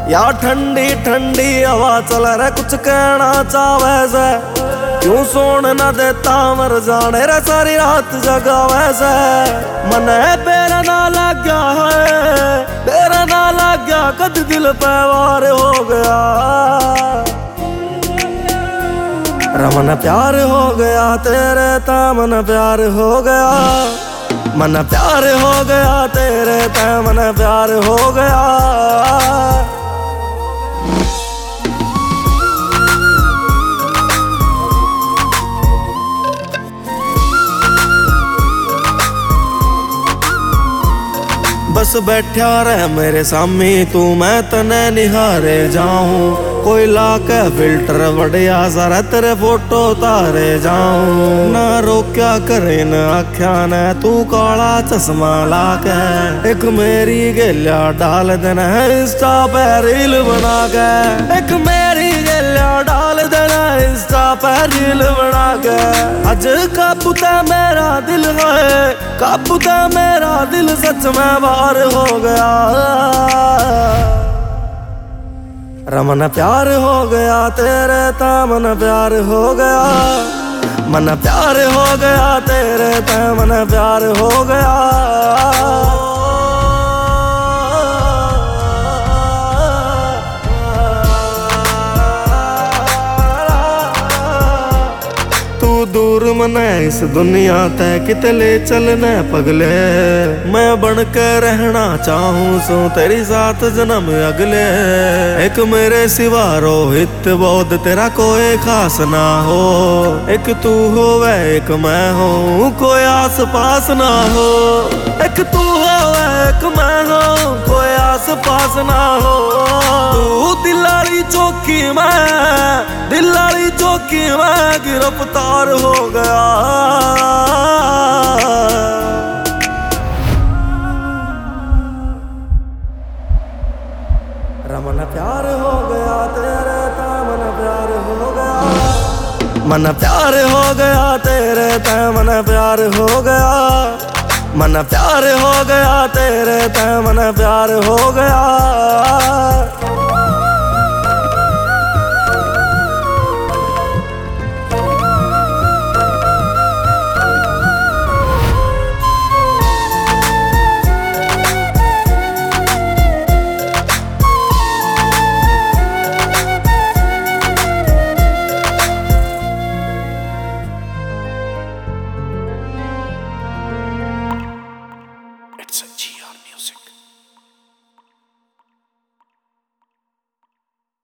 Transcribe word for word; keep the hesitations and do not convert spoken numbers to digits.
या ठंडी ठंडी हवा चल रे कुछ कहना चाहे से, क्यों सोन न देता मर जाने रे सारी रात जगावे से। मन बेरा ना लग गया है, बेरा ना लग गया, कद दिल पे वार हो गया। रमन प्यार हो गया तेरे ता मन प्यार हो गया, मन प्यार हो गया तेरे ता मन प्यार हो गया। बस बैठा रह मेरे सामने तू, मैं तने निहारे जाऊं। कोई लाके फिल्टर बढ़िया सारा तेरे फोटो तारे जाऊं। ना रोक्या करे न आख्या ने तू काला चश्मा लाके, एक मेरी गेलिया डाल देना इंस्टा पे रील बना के। एक मेरी गेलिया डाल देना इंस्टा पे रील बना के। अज काबूता मेरा दिल है, काबूता मेरा दिल सच में बाहर हो गया। रमन प्यार हो गया तेरे ता मन प्यार हो गया, मन प्यार हो गया तेरे ता मन प्यार हो गया। दूर मने इस दुनिया तय किते ले चलने पगले, मैं बन के रहना चाहूं सो तेरी साथ जन्म अगले। एक मेरे सिवा रोहित बोध तेरा कोई खास ना हो, एक तू हो वे एक मैं हूँ कोई आस पास ना हो। एक तू हो एक मैं हूँ कोई आस पास ना हो। तू दिलाली चौकी मैं, दिलाली चौकी मैं गिरफ्तार हो गया। रमन प्यार हो गया तेरे ता मन प्यार हो गया, मन प्यार हो गया तेरे ता मन प्यार हो गया, मन प्यार हो गया तेरे ता मन प्यार हो गया।